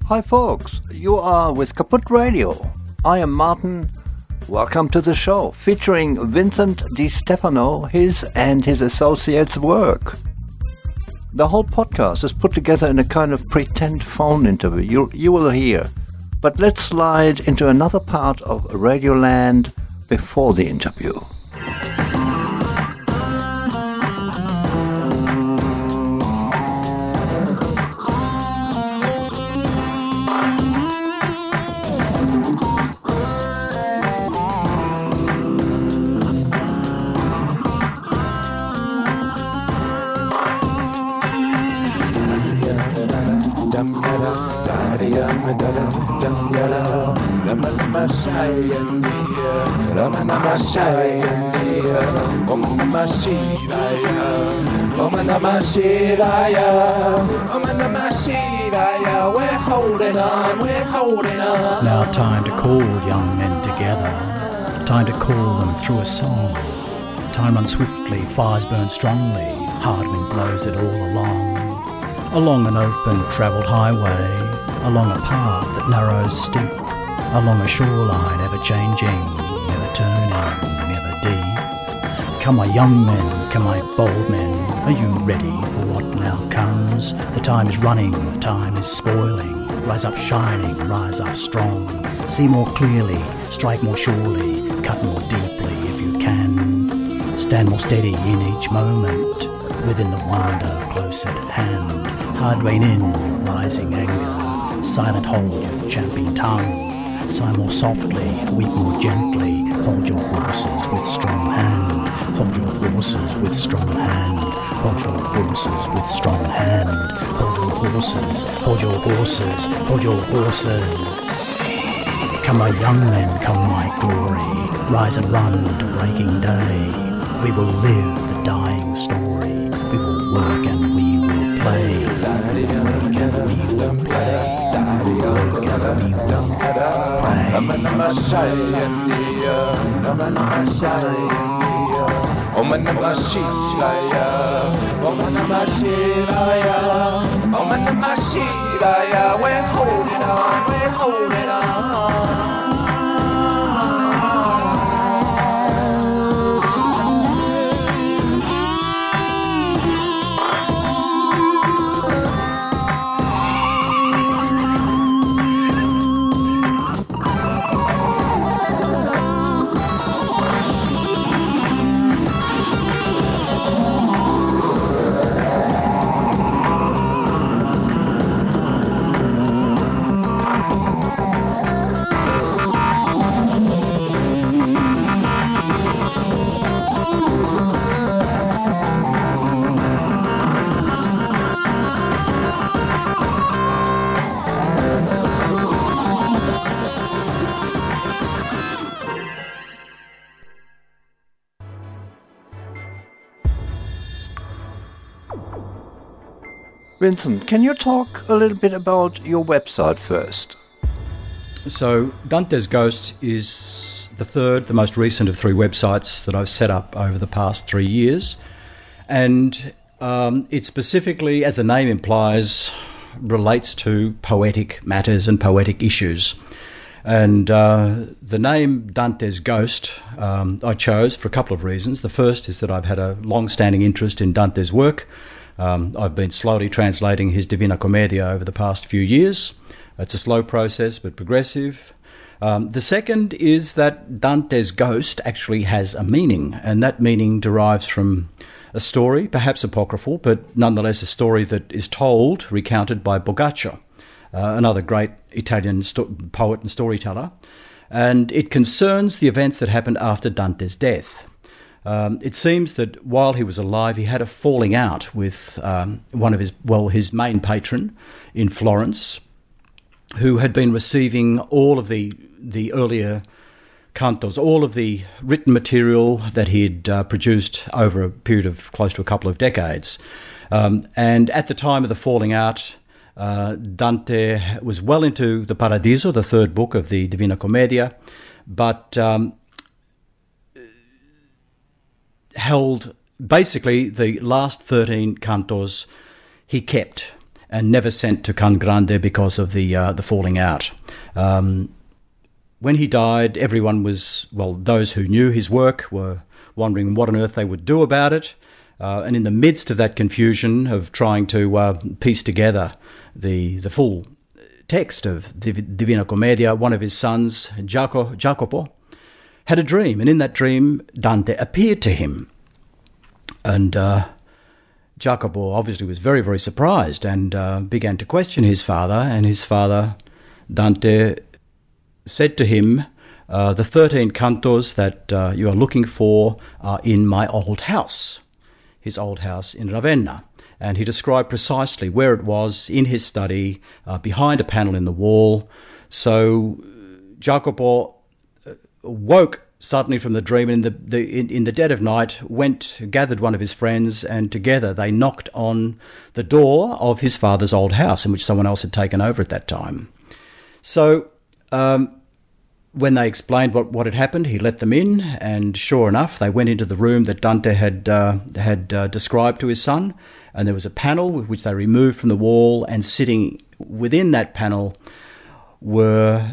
Hi folks, you are with Kaput Radio. I am Martin. Welcome to the show, featuring Vincent Di Stefano, his and his associates' work. The whole podcast is put together in a kind of pretend phone interview you will hear. But let's slide into another part of Radioland before the interview. Now time to call young men together, time to call them through a song. Time runs swiftly, fires burn strongly, hard wind blows it all along an open travelled highway, along a path that narrows steep, along a shoreline ever changing, never turning, never deep. Come my young men, come my bold men, are you ready for what now comes? The time is running, the time is spoiling. Rise up shining, rise up strong. See more clearly, strike more surely, cut more deeply if you can. Stand more steady in each moment, within the wonder close at hand. Hard rein in your rising anger, silent hold your champing tongue. Sigh more softly, weep more gently, hold your horses with strong hand. Hold your horses with strong hand. Hold your horses with strong hand. Hold your horses, hold your horses, hold your horses. Come my young men, come my glory, rise and run to breaking day. We will live the dying story, we will work and we will play. We will work and we will play. We will work and we will Om Namah Shivaya, Om Namah Shivaya, Om Namah Shivaya. We're holding on, we're holding on. Vincent, can you talk a little bit about your website first? So Dante's Ghost is the most recent of three websites that I've set up over the past 3 years. And it specifically, as the name implies, relates to poetic matters and poetic issues. And the name Dante's Ghost I chose for a couple of reasons. The first is that I've had a long-standing interest in Dante's work. I've been slowly translating his Divina Commedia over the past few years. It's a slow process, but progressive. The second is that Dante's Ghost actually has a meaning, and that meaning derives from a story, perhaps apocryphal, but nonetheless a story that is told, recounted by Boccaccio, another great Italian poet and storyteller. And it concerns the events that happened after Dante's death. It seems that while he was alive, he had a falling out with one of his main patron in Florence, who had been receiving all of the earlier cantos, all of the written material that he'd produced over a period of close to a couple of decades. And at the time of the falling out, Dante was well into the Paradiso, the third book of the Divina Commedia, but held basically the last 13 cantos he kept. and never sent to Can Grande because of the falling out. When he died, everyone was, well, those who knew his work were wondering what on earth they would do about it. And in the midst of that confusion of trying to piece together the full text of Divina Commedia, one of his sons, Jacopo, had a dream. And in that dream, Dante appeared to him. And Jacopo obviously was very, very surprised and began to question his father. And his father, Dante, said to him, the 13 cantos that you are looking for are in my old house, his old house in Ravenna. And he described precisely where it was in his study, behind a panel in the wall. So Jacopo woke suddenly from the dream, and in the dead of night gathered one of his friends, and together they knocked on the door of his father's old house, in which someone else had taken over at that time. So when they explained what had happened, he let them in, and sure enough, they went into the room that Dante had described to his son, and there was a panel which they removed from the wall, and sitting within that panel were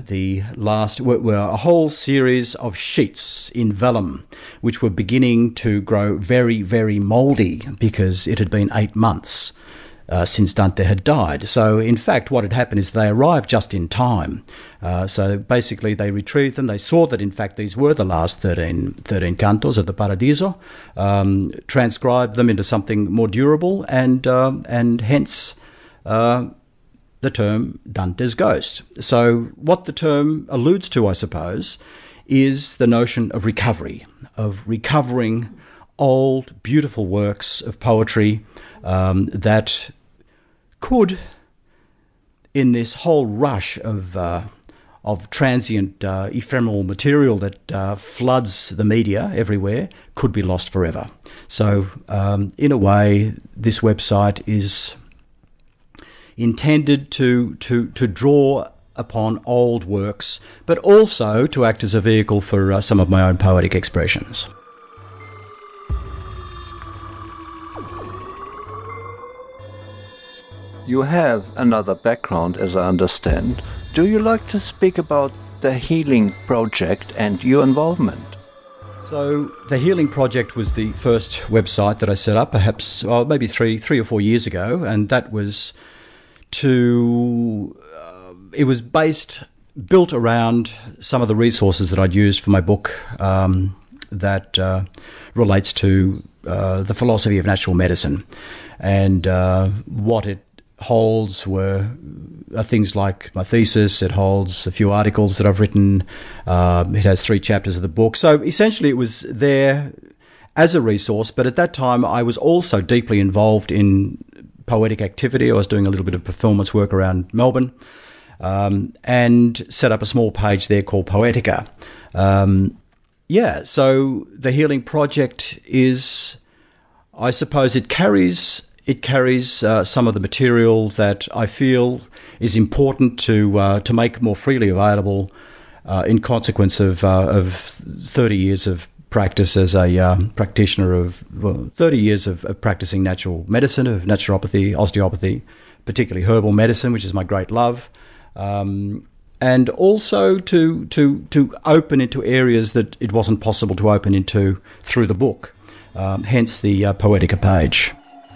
a whole series of sheets in vellum, which were beginning to grow very, very mouldy because it had been 8 months since Dante had died. So, in fact, what had happened is they arrived just in time. So, basically, they retrieved them. They saw that, in fact, these were the last 13 cantos of the Paradiso, transcribed them into something more durable, and hence the term Dante's Ghost. So, what the term alludes to, I suppose, is the notion of recovery, of recovering old, beautiful works of poetry that could, in this whole rush of transient, ephemeral material that floods the media everywhere, could be lost forever. So, in a way, this website is intended to draw upon old works, but also to act as a vehicle for some of my own poetic expressions. You have another background, as I understand. Do you like to speak about the Healing Project and your involvement? So the Healing Project was the first website that I set up, perhaps maybe three or 4 years ago, and that was it was built around some of the resources that I'd used for my book that relates to the philosophy of natural medicine, and what it holds are things like my thesis. It holds a few articles that I've written. It has 3 chapters of the book. So essentially it was there as a resource, but at that time I was also deeply involved in poetic activity. I was doing a little bit of performance work around Melbourne, and set up a small page there called Poetica. So the Healing Project is, I suppose, it carries some of the material that I feel is important to make more freely available in consequence of 30 years of practice as a practitioner of 30 years of practicing natural medicine, of naturopathy, osteopathy, particularly herbal medicine, which is my great love, and also to open into areas that it wasn't possible to open into through the book, hence the Poetica page.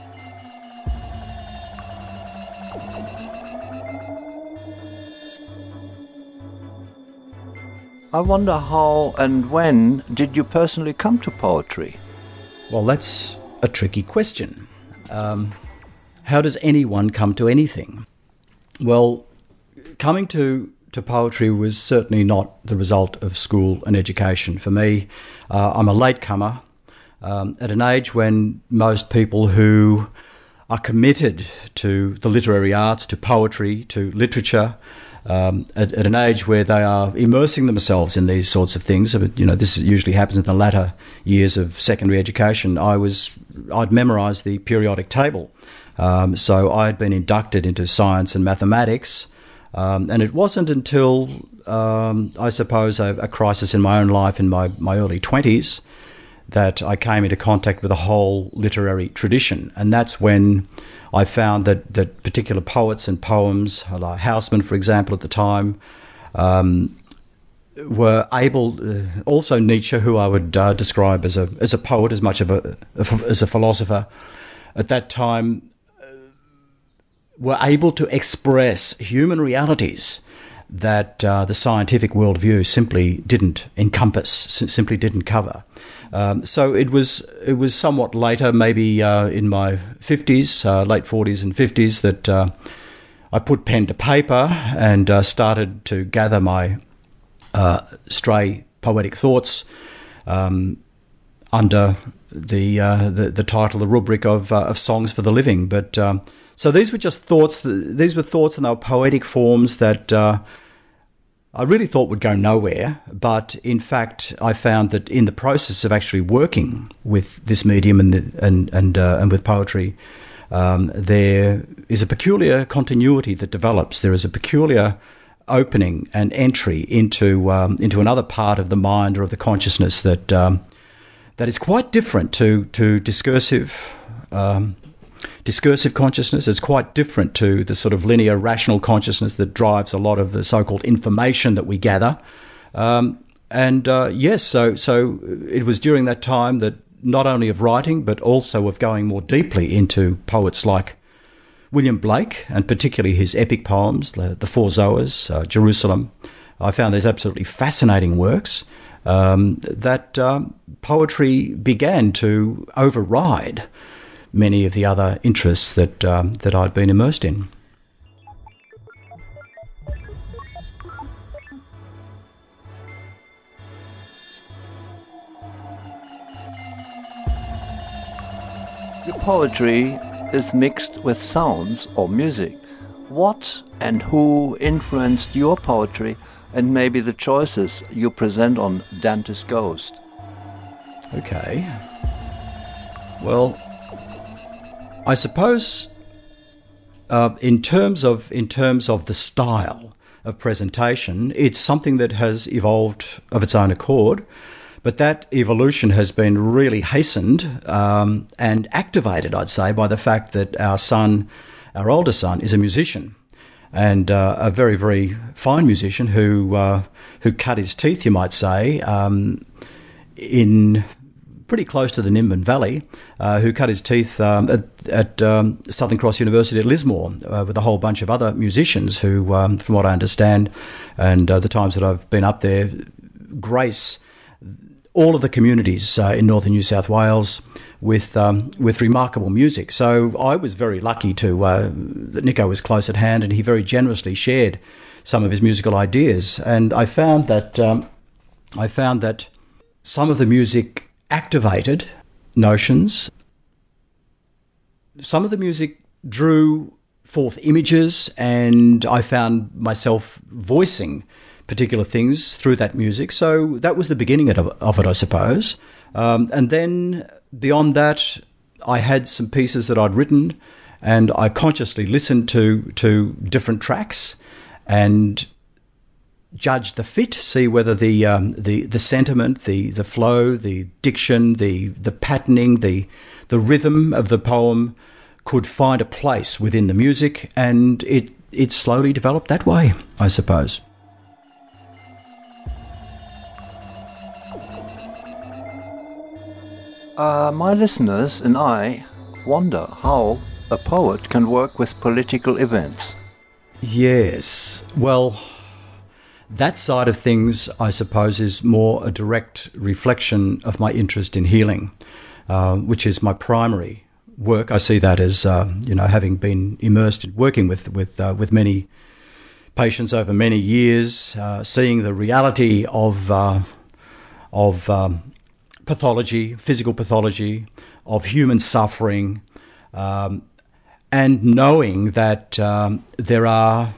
I wonder how and when did you personally come to poetry? Well, that's a tricky question. How does anyone come to anything? Well, coming to poetry was certainly not the result of school and education. For me, I'm a latecomer at an age when most people who are committed to the literary arts, to poetry, to literature, at an age where they are immersing themselves in these sorts of things. This usually happens in the latter years of secondary education. I'd memorised the periodic table, so I'd been inducted into science and mathematics, and it wasn't until I suppose a crisis in my own life in my early 20s that I came into contact with a whole literary tradition. And that's when I found that particular poets and poems, like Houseman, for example, at the time, were able, also Nietzsche, who I would describe as a poet as much as a philosopher, at that time, were able to express human realities that the scientific worldview simply didn't encompass, simply didn't cover. So it was somewhat later, maybe in my 50s, late 40s and 50s, that I put pen to paper and started to gather my stray poetic thoughts under the title, the rubric of Songs for the Living. But so these were just thoughts. These were thoughts, and they were poetic forms that I really thought would go nowhere. But in fact, I found that in the process of actually working with this medium and with poetry, there is a peculiar continuity that develops. There is a peculiar opening and entry into another part of the mind or of the consciousness that is quite different to discursive consciousness. It's quite different to the sort of linear rational consciousness that drives a lot of the so-called information that we gather. Yes, so it was during that time that not only of writing but also of going more deeply into poets like William Blake, and particularly his epic poems, the Four Zoas, Jerusalem. I found these absolutely fascinating works that poetry began to override many of the other interests that I'd been immersed in. Your poetry is mixed with sounds or music. What and who influenced your poetry and maybe the choices you present on Dante's Ghost? Okay. Well, I suppose in terms of the style of presentation, it's something that has evolved of its own accord, but that evolution has been really hastened and activated, I'd say, by the fact that our oldest son, is a musician, and a very, very fine musician who cut his teeth, you might say, in pretty close to the Nimbin Valley, who cut his teeth at Southern Cross University at Lismore with a whole bunch of other musicians who, from what I understand, and the times that I've been up there, grace all of the communities in northern New South Wales with remarkable music. So I was very lucky that Nico was close at hand, and he very generously shared some of his musical ideas. And I found that some of the music activated notions. Some of the music drew forth images, and I found myself voicing particular things through that music. So that was the beginning of it, I suppose. And then beyond that, I had some pieces that I'd written, and I consciously listened to different tracks and judged the fit, see whether the sentiment, the flow, the diction, the patterning, the rhythm of the poem could find a place within the music, and it slowly developed that way, I suppose. My listeners and I wonder how a poet can work with political events. Yes, well, that side of things, I suppose, is more a direct reflection of my interest in healing, which is my primary work. I see that as, having been immersed in working with many patients over many years, seeing the reality of pathology, physical pathology, of human suffering, and knowing that there are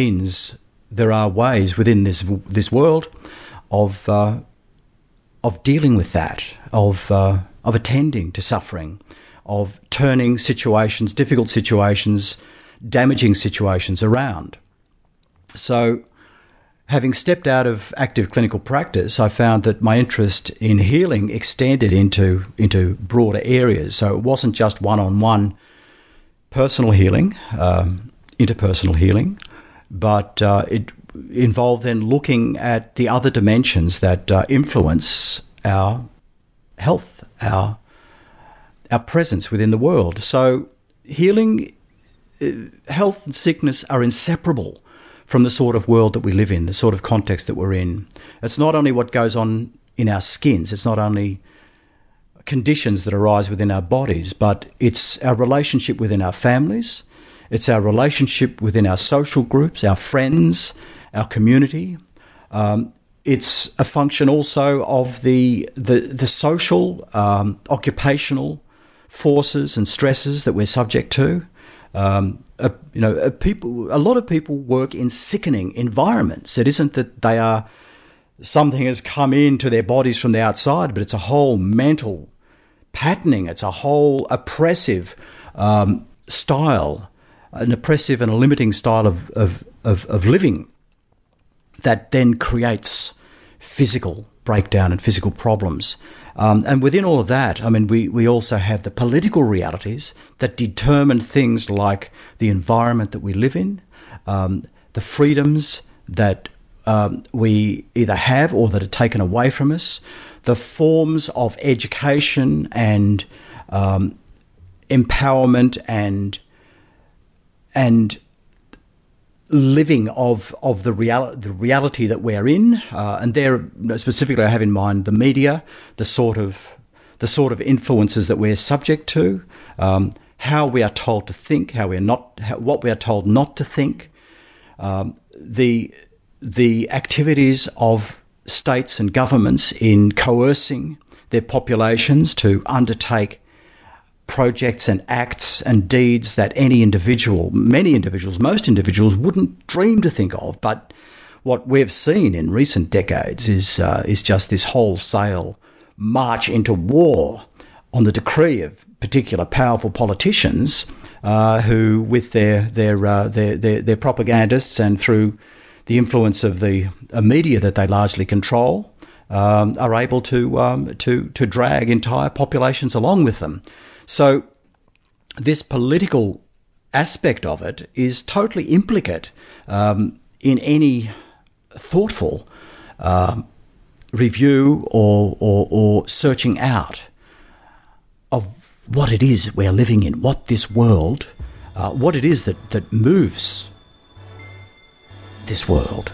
ways within this world of dealing with that, of attending to suffering, of turning situations, difficult situations, damaging situations around. So having stepped out of active clinical practice, I found that my interest in healing extended into broader areas. So it wasn't just one-on-one personal healing, interpersonal healing, but it involved then looking at the other dimensions that influence our health, our presence within the world. So healing, health and sickness are inseparable from the sort of world that we live in, the sort of context that we're in. It's not only what goes on in our skins, it's not only conditions that arise within our bodies, but it's our relationship within our families, it's our relationship within our social groups, our friends, our community. It's a function also of the social, occupational forces and stresses that we're subject to. A lot of people work in sickening environments. It isn't that something has come into their bodies from the outside, but it's a whole mental patterning. It's a whole oppressive style, an oppressive and a limiting style of living that then creates physical breakdown and physical problems. And within all of that, I mean, we also have the political realities that determine things like the environment that we live in, the freedoms that we either have or that are taken away from us, the forms of education and empowerment and living of the reality that we're in, and there specifically I have in mind the media, the sort of influences that we're subject to, how we are told to think, what we are told not to think, the activities of states and governments in coercing their populations to undertake projects and acts and deeds that most individuals wouldn't dream to think of. But what we've seen in recent decades is just this wholesale march into war on the decree of particular powerful politicians who, with their propagandists and through the influence of the media that they largely control, are able to drag entire populations along with them. So this political aspect of it is totally implicate in any thoughtful review or searching out of what it is we're living in, what this world, what it is that moves this world.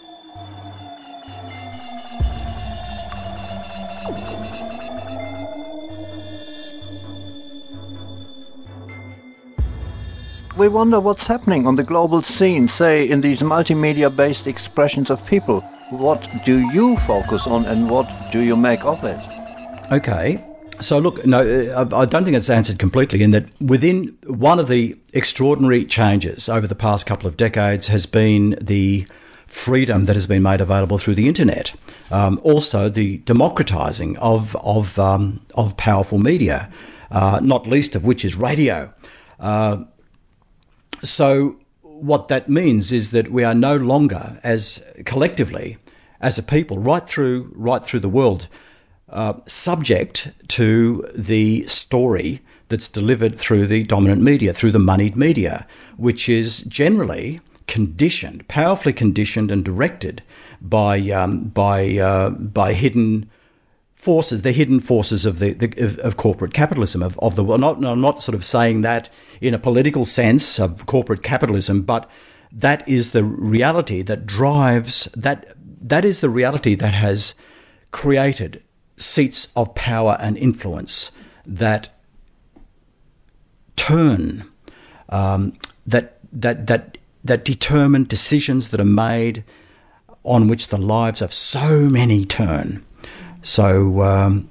We wonder what's happening on the global scene, say in these multimedia-based expressions of people. What do you focus on and what do you make of it? Okay. So look, no, I don't think it's answered completely in that within one of the extraordinary changes over the past couple of decades has been the freedom that has been made available through the internet. Also the democratizing of powerful media, not least of which is radio. So what that means is that we are no longer, as collectively, as a people, right through the world, subject to the story that's delivered through the dominant media, through the moneyed media, which is generally conditioned, powerfully conditioned and directed by hidden forces, the hidden forces of of corporate capitalism of the world. I'm not sort of saying that in a political sense of corporate capitalism, but that is the reality that drives that. That is the reality that has created seats of power and influence that turn that determine decisions that are made on which the lives of so many turn. So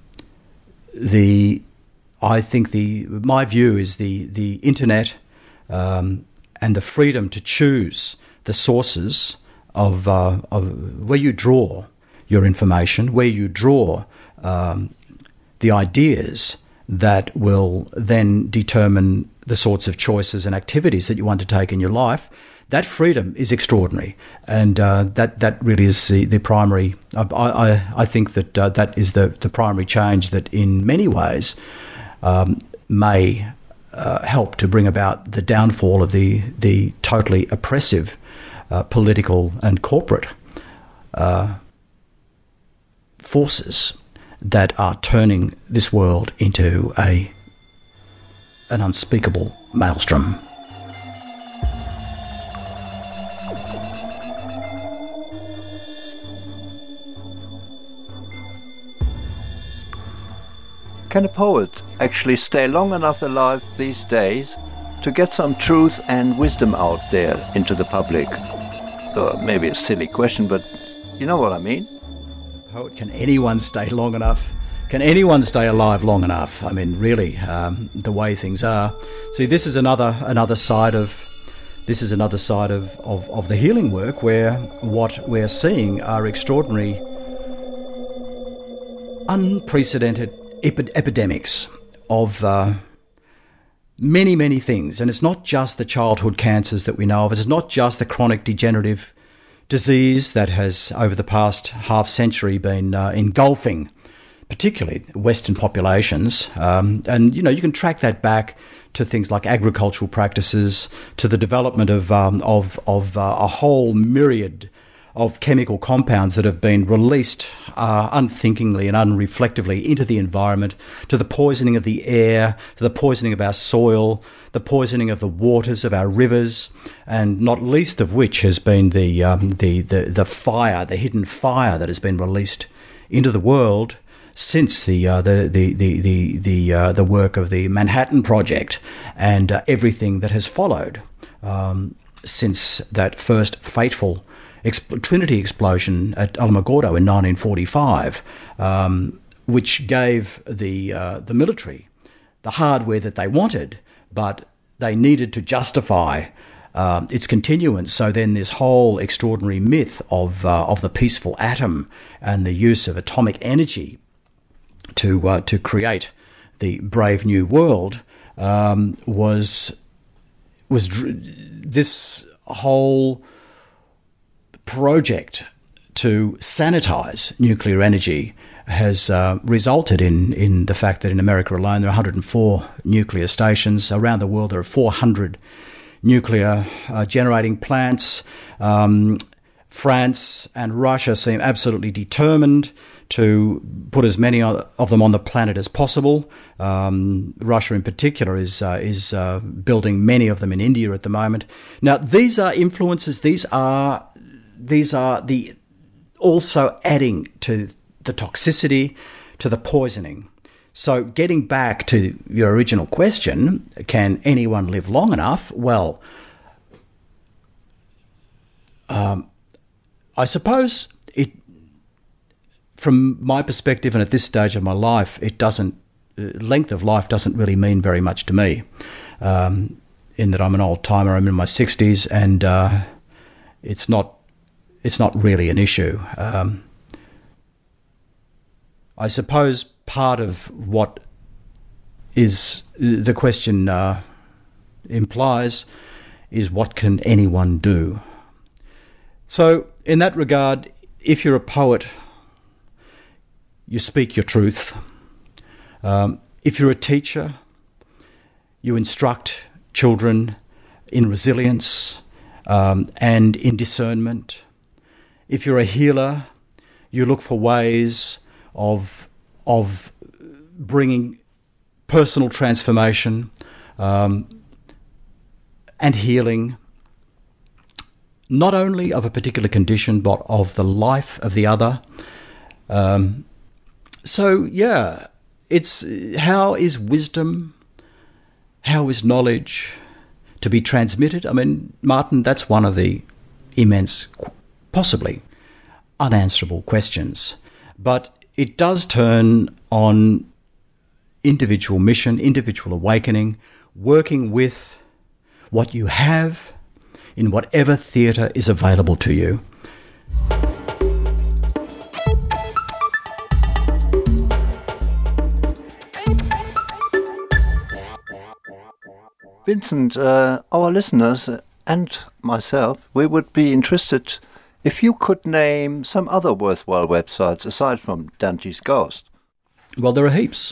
I think my view is the internet and the freedom to choose the sources of where you draw your information, where you draw the ideas that will then determine the sorts of choices and activities that you undertake in your life. that freedom is extraordinary, and that really is the primary. I think that that is the primary change that, in many ways, may help to bring about the downfall of the totally oppressive political and corporate forces that are turning this world into an unspeakable maelstrom. Can a poet actually stay long enough alive these days to get some truth and wisdom out there into the public? Maybe a silly question, but you know what I mean? Poet, can anyone stay long enough? Can anyone stay alive long enough? I mean, really, the way things are. See, this is another side of the healing work, where what we're seeing are extraordinary, unprecedented epidemics of many, many things. And it's not just the childhood cancers that we know of. It's not just the chronic degenerative disease that has, over the past half-century, been engulfing particularly Western populations. And, you know, you can track that back to things like agricultural practices, to the development of a whole myriad of chemical compounds that have been released unthinkingly and unreflectively into the environment, to the poisoning of the air, to the poisoning of our soil, the poisoning of the waters of our rivers, and not least of which has been the fire, the hidden fire that has been released into the world since the work of the Manhattan Project and everything that has followed since that first fateful Trinity explosion at Alamogordo in 1945, which gave the military the hardware that they wanted, but they needed to justify its continuance. So then this whole extraordinary myth of the peaceful atom and the use of atomic energy to create the brave new world was this whole project to sanitize nuclear energy has resulted in the fact that in America alone there are 104 nuclear stations. Around the world there are 400 nuclear generating plants. France and Russia seem absolutely determined to put as many of them on the planet as possible. Russia in particular is building many of them in India at the moment. Now, these are influences. These are the also adding to the toxicity, to the poisoning. So getting back to your original question, can anyone live long enough? Well, I suppose it, from my perspective and at this stage of my life, it doesn't, length of life doesn't really mean very much to me, in that I'm an old timer. I'm in my 60s, and it's not really an issue. I suppose part of what is the question implies is, what can anyone do? So in that regard, if you're a poet, you speak your truth. If you're a teacher, you instruct children in resilience and in discernment. If you're a healer, you look for ways of bringing personal transformation and healing, not only of a particular condition, but of the life of the other. So, yeah, it's how is wisdom, how is knowledge to be transmitted? I mean, Martin, that's one of the immense, possibly unanswerable questions. But it does turn on individual mission, individual awakening, working with what you have in whatever theatre is available to you. Vincent, our listeners and myself, we would be interested if you could name some other worthwhile websites aside from Dante's Ghost. Well, there are heaps.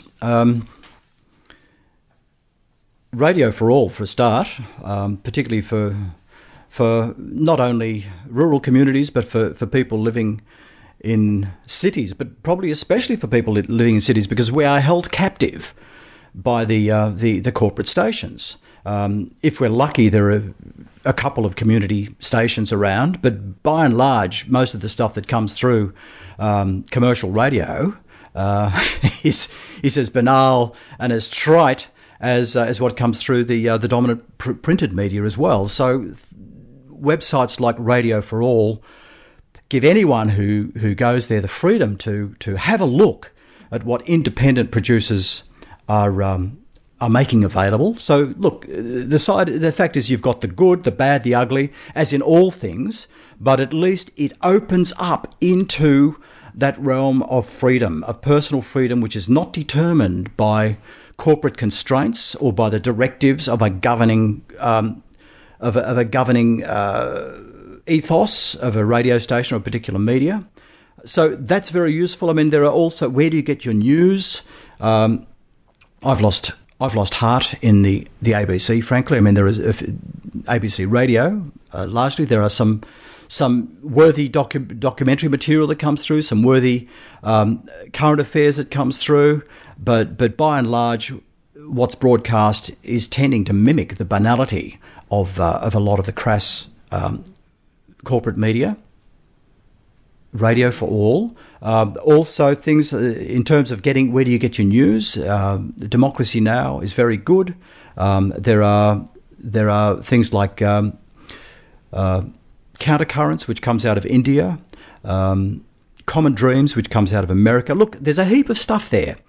Radio for All, for a start, particularly for not only rural communities, but for people living in cities, but probably especially for people living in cities, because we are held captive by the corporate stations. If we're lucky, there are a couple of community stations around, but by and large, most of the stuff that comes through commercial radio is as banal and as trite as what comes through the dominant printed media as well. So websites like Radio for All give anyone who goes there the freedom to have a look at what independent producers are making available. So look, the fact is you've got the good, the bad, the ugly, as in all things, but at least it opens up into that realm of freedom, of personal freedom, which is not determined by corporate constraints or by the directives of a governing ethos of a radio station or a particular media. So that's very useful. I mean, there are also, where do you get your news? I've lost heart in the ABC, frankly. I mean, there is ABC Radio, largely. There are some worthy documentary material that comes through, some worthy current affairs that comes through, but by and large, what's broadcast is tending to mimic the banality of a lot of the crass corporate media. Radio for All. Also, things in terms of getting, where do you get your news? Democracy Now! Is very good. There are things like Countercurrents, which comes out of India. Common Dreams, which comes out of America. Look, there's a heap of stuff there.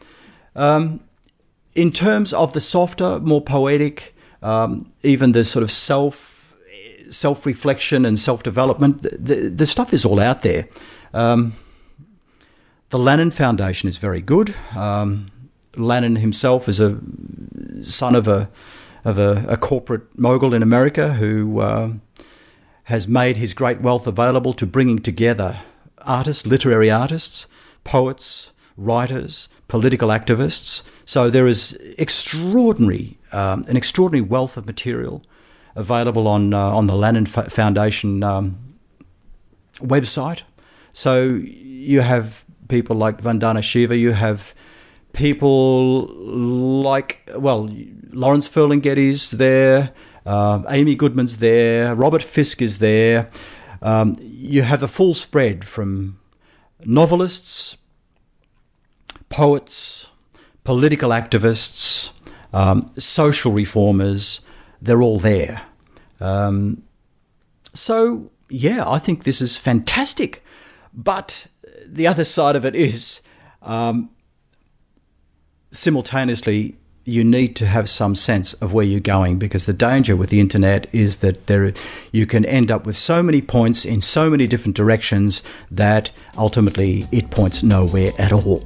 In terms of the softer, more poetic, even the sort of self-reflection and self-development, the stuff is all out there. The Lannan Foundation is very good. Lannan himself is a son of a corporate mogul in America who has made his great wealth available to bringing together artists, literary artists, poets, writers, political activists. So there is an extraordinary wealth of material available on the Lannan Foundation website. So you have people like Vandana Shiva, you have people like, well, Lawrence Ferlinghetti's there, Amy Goodman's there, Robert Fisk is there. You have the full spread from novelists, poets, political activists, social reformers. They're all there. So, yeah, I think this is fantastic. But the other side of it is, simultaneously, you need to have some sense of where you're going, because the danger with the internet is that you can end up with so many points in so many different directions that ultimately it points nowhere at all.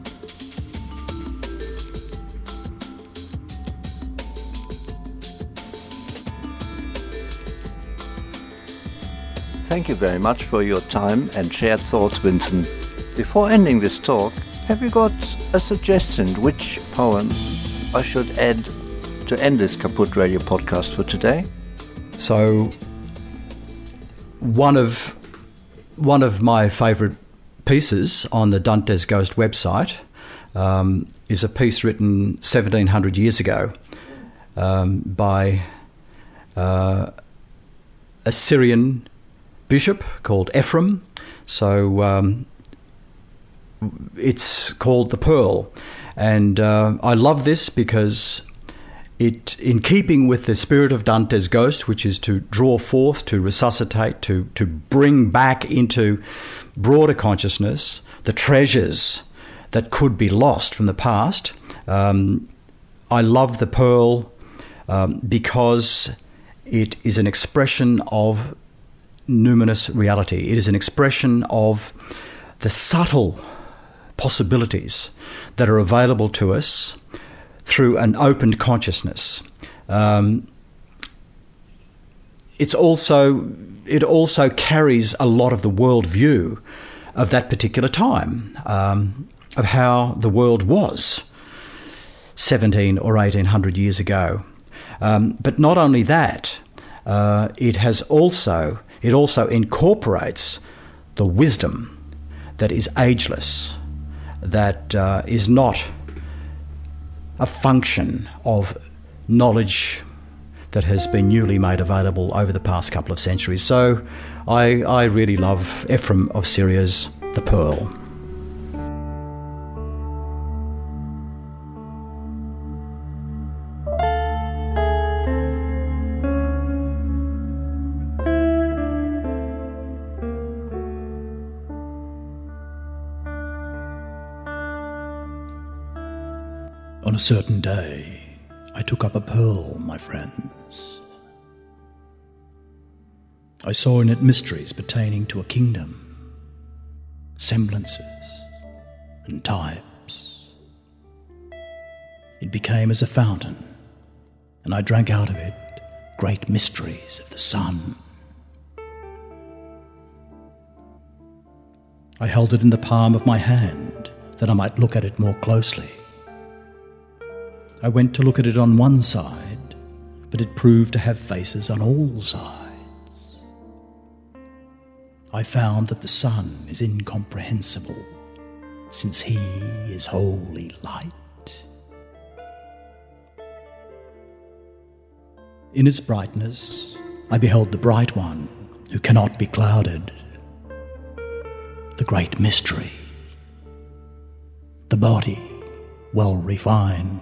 Thank you very much for your time and shared thoughts, Vincent. Before ending this talk, have you got a suggestion which poem I should add to end this Kaput Radio podcast for today? So, one of my favourite pieces on the Dante's Ghost website is a piece written 1700 years ago by a Syrian bishop called Ephraim. So it's called The Pearl. And I love this because it, in keeping with the spirit of Dante's Ghost, which is to draw forth, to resuscitate, to bring back into broader consciousness the treasures that could be lost from the past. I love The Pearl because it is an expression of numinous reality. It is an expression of the subtle possibilities that are available to us through an opened consciousness. it also carries a lot of the worldview of that particular time, of how the world was 17 or 1800 years ago. But not only that, it also incorporates the wisdom that is ageless, that is not a function of knowledge that has been newly made available over the past couple of centuries. So I really love Ephraim of Syria's The Pearl. On a certain day, I took up a pearl, my friends. I saw in it mysteries pertaining to a kingdom, semblances and types. It became as a fountain, and I drank out of it great mysteries of the sun. I held it in the palm of my hand that I might look at it more closely. I went to look at it on one side, but it proved to have faces on all sides. I found that the sun is incomprehensible, since he is wholly light. In its brightness, I beheld the Bright One, who cannot be clouded, the great mystery, the body well refined.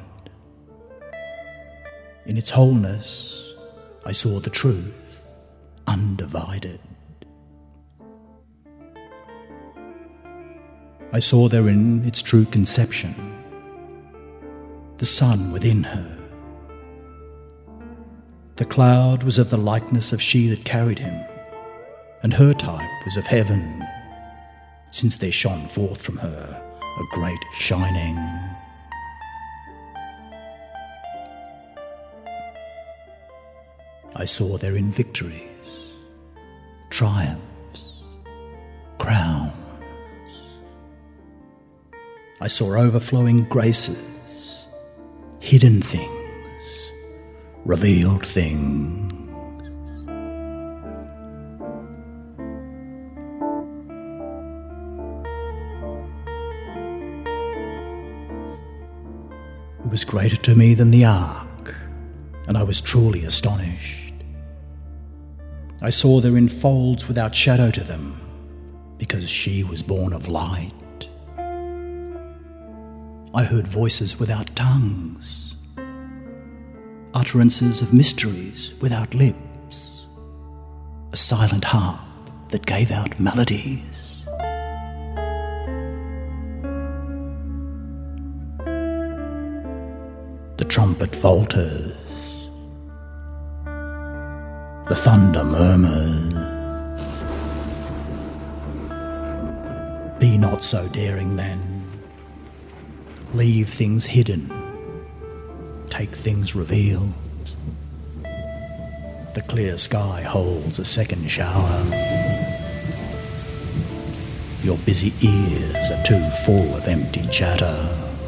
In its wholeness, I saw the truth, undivided. I saw therein its true conception, the sun within her. The cloud was of the likeness of she that carried him, and her type was of heaven, since there shone forth from her a great shining. I saw therein victories, triumphs, crowns. I saw overflowing graces, hidden things, revealed things. It was greater to me than the ark, and I was truly astonished. I saw therein folds without shadow to them, because she was born of light. I heard voices without tongues, utterances of mysteries without lips, a silent harp that gave out melodies. The trumpet falters, the thunder murmurs. Be not so daring then. Leave things hidden, take things revealed. The clear sky holds a second shower. Your busy ears are too full of empty chatter.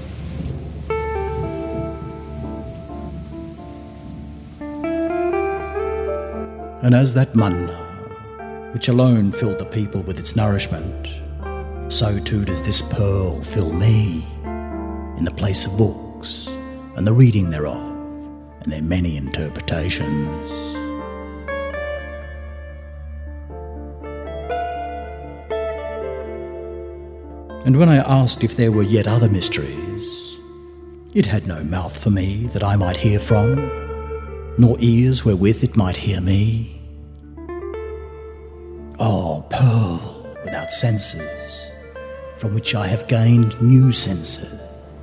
And as that manna, which alone filled the people with its nourishment, so too does this pearl fill me, in the place of books, and the reading thereof, and their many interpretations. And when I asked if there were yet other mysteries, it had no mouth for me that I might hear from, nor ears wherewith it might hear me. Oh, pearl without senses, from which I have gained new senses.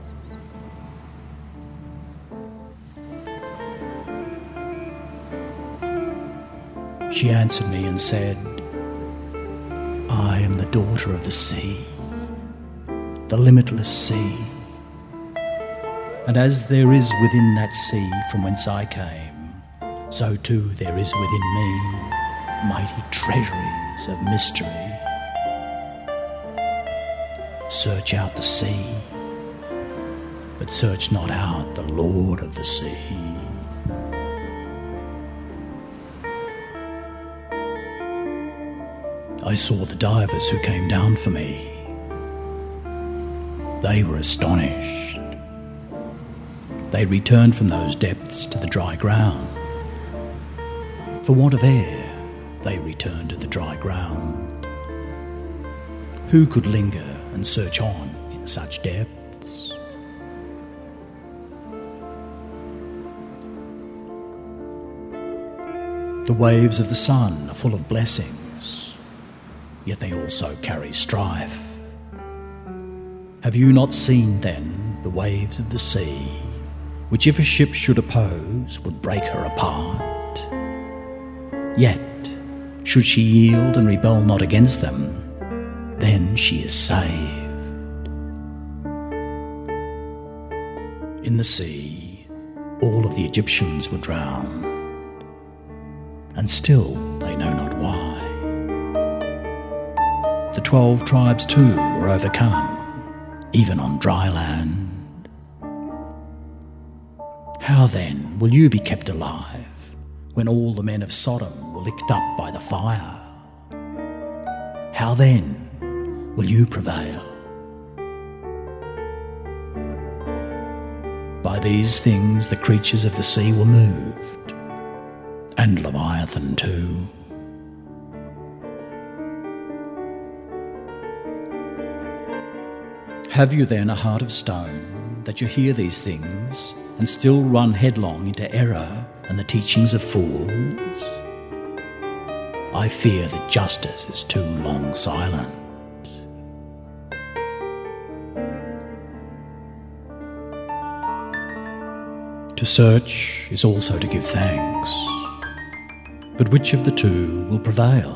She answered me and said, I am the daughter of the sea, the limitless sea. And as there is within that sea from whence I came, so too there is within me mighty treasuries of mystery. Search out the sea, but search not out the Lord of the sea. I saw the divers who came down for me. They were astonished. They returned from those depths to the dry ground. For want of air, they returned to the dry ground. Who could linger and search on in such depths? The waves of the sun are full of blessings, yet they also carry strife. Have you not seen then the waves of the sea, which if a ship should oppose, would break her apart? Yet, should she yield and rebel not against them, then she is saved. In the sea, all of the Egyptians were drowned, and still they know not why. The 12 tribes too were overcome, even on dry land. How then will you be kept alive when all the men of Sodom were licked up by the fire? How then will you prevail? By these things the creatures of the sea were moved, and Leviathan too. Have you then a heart of stone, that you hear these things, and still run headlong into error and the teachings of fools? I fear that justice is too long silent. To search is also to give thanks. But which of the two will prevail?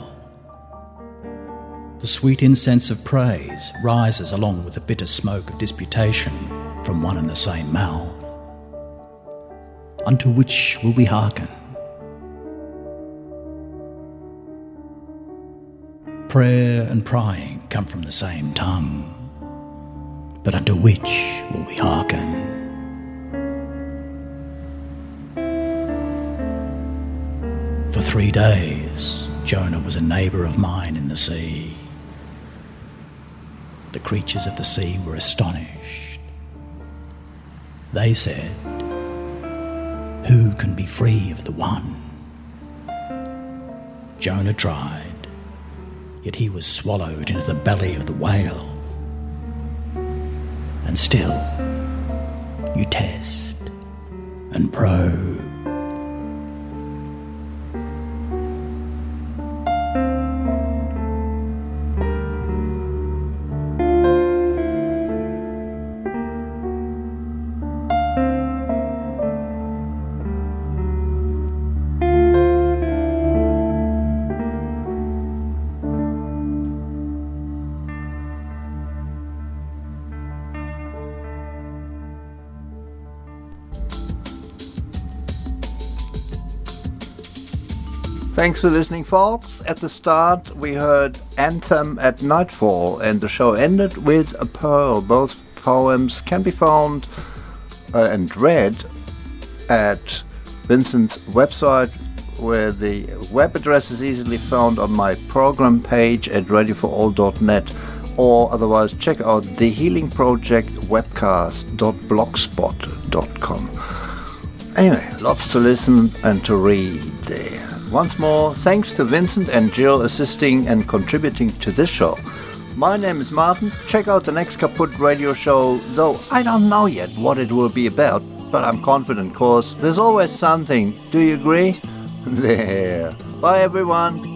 The sweet incense of praise rises along with the bitter smoke of disputation from one and the same mouth. Unto which will we hearken? Prayer and prying come from the same tongue, but unto which will we hearken? For 3 days, Jonah was a neighbour of mine in the sea. The creatures of the sea were astonished. They said, who can be free of the one? Jonah tried, yet he was swallowed into the belly of the whale. And still, you test and probe. Thanks for listening, folks. At the start, we heard Anthem at Nightfall, and the show ended with A Pearl. Both poems can be found and read at Vincent's website, where the web address is easily found on my program page at radioforall.net, or otherwise check out the Healing Project webcast.blogspot.com. Anyway, lots to listen and to read there. Once more, thanks to Vincent and Jill assisting and contributing to this show. My name is Martin. Check out the next Kaput radio show, though I don't know yet what it will be about, but I'm confident, cause there's always something. Do you agree? There. Bye, everyone.